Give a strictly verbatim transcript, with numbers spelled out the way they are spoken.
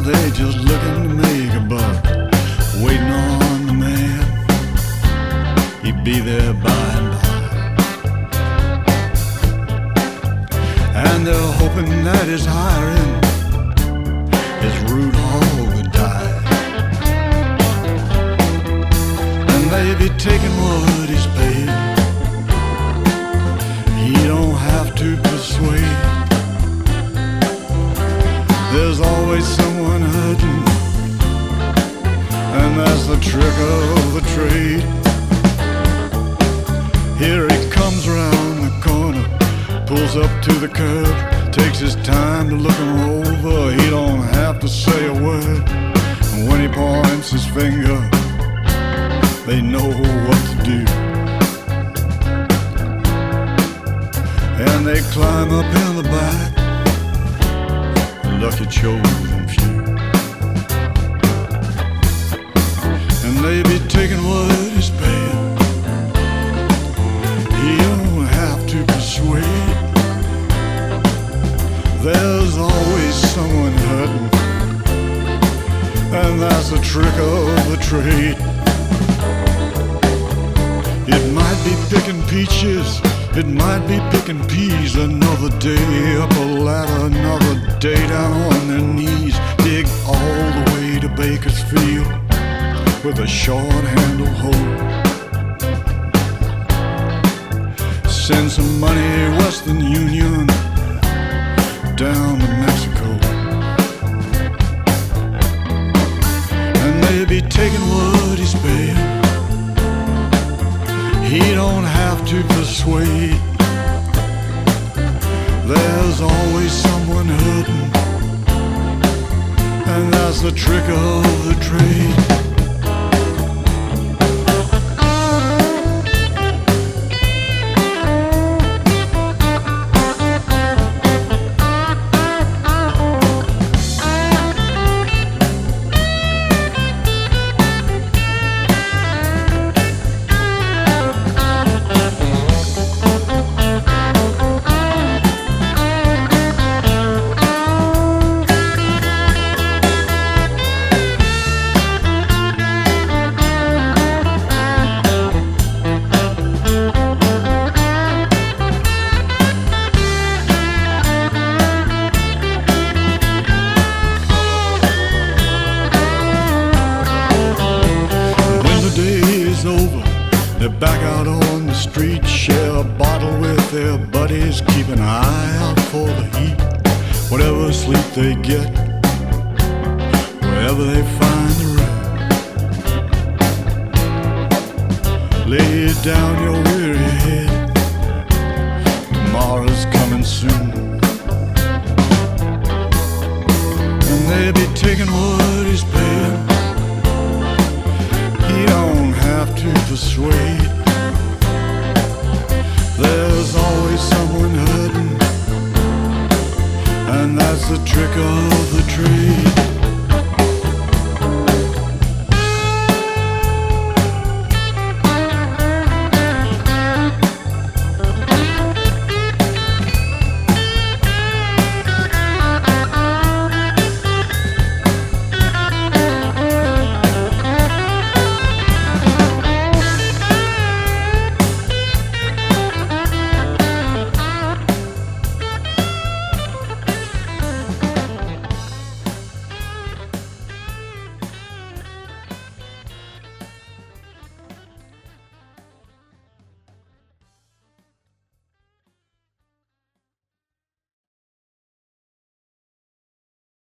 they just looking to make a buck, waiting on the man, he'd be there by and by. And they're hoping that his hiring, his rude hog would die, and they be taking what he's paid. He don't have to persuade. There's always someone hurting, and that's the trick of the trade. Here he comes around the corner, pulls up to the curb, takes his time to look him over. He don't have to say a word. And when he points his finger, they know what to do. And they climb up in the back, lucky chosen few, and they be taking what he's paying. He don't have to persuade. There's always someone hurting, and that's the trick of the trade. It might be picking peaches, it might be picking peas. Another day up a ladder, another day down on their knees. Dig all the way to Bakersfield with a short handle hoe. Send some money Western Union down to Mexico, and they be taking what he's paying. He don't have to persuade. There's always someone hurting, and that's the trick of the trade. They're back out on the street, share a bottle with their buddies, keep an eye out for the heat. Whatever sleep they get, wherever they find the room, lay down your weary head, tomorrow's coming soon. And they be taking what he's paying. He don't have to persuade. There's always someone hurting, and that's the trick of the trade.